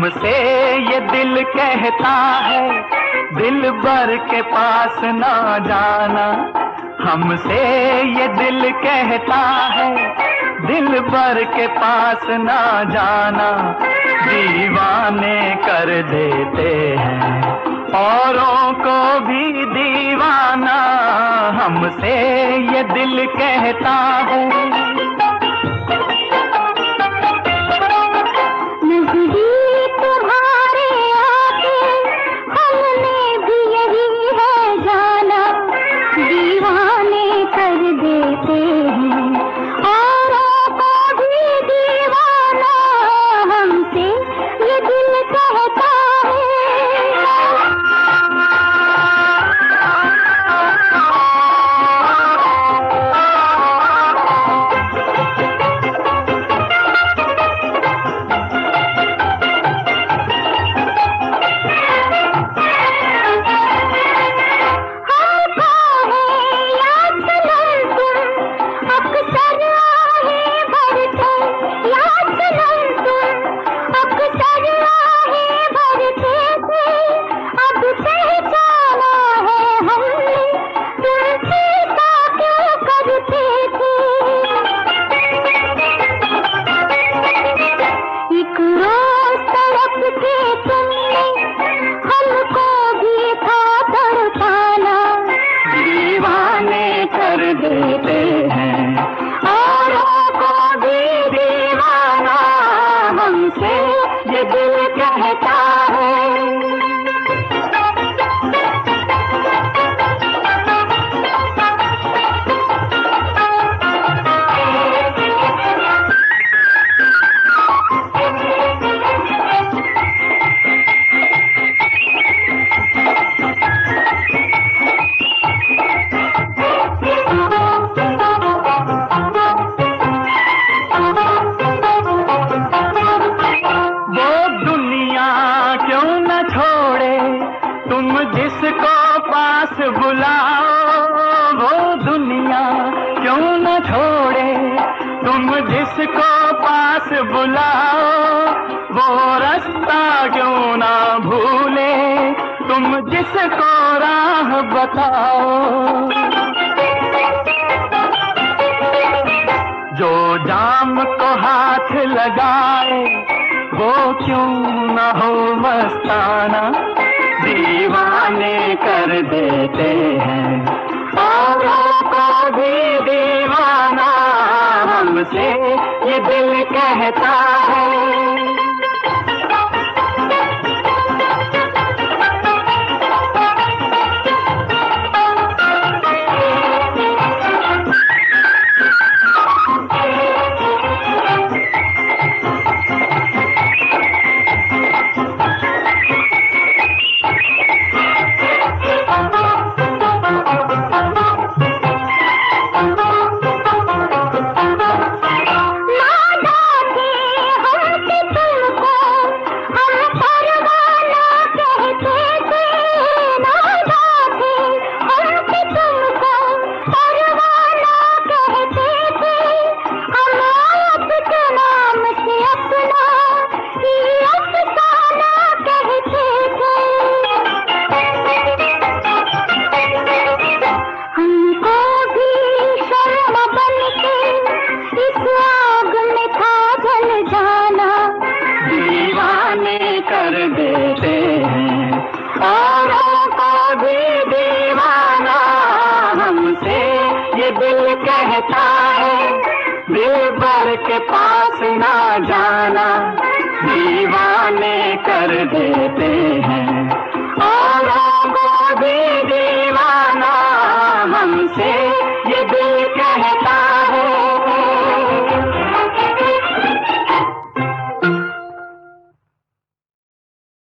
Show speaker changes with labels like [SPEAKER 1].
[SPEAKER 1] हमसे ये दिल कहता है दिल भर के पास ना जाना। हमसे ये दिल कहता है दिल भर के पास ना जाना। दीवाने कर देते हैं औरों को भी दीवाना। हमसे ये दिल कहता है।
[SPEAKER 2] नजदीक तुम्हारे आके हमने भी यही है जाना। दीवाने कर देते हैं औरों को भी दीवाना। हमसे ये दिल कहता है।
[SPEAKER 1] कर देते हैं औरों को भी दीवाना। हमसे ये दिल कहता है। तुम जिसको पास बुलाओ वो दुनिया क्यों न छोड़े। तुम जिसको पास बुलाओ वो रास्ता क्यों ना भूले। तुम जिसको राह बताओ जो जाम को हाथ लगाए वो क्यों न हो मस्ताना। दीवाने कर देते हैं औरों को भी दीवाना। हमसे ये दिल कहता है। कर देते हैं औरों को भी दीवाना। हमसे ये दिल कहता है दिल भर के पास ना जाना। दीवाने कर देते हैं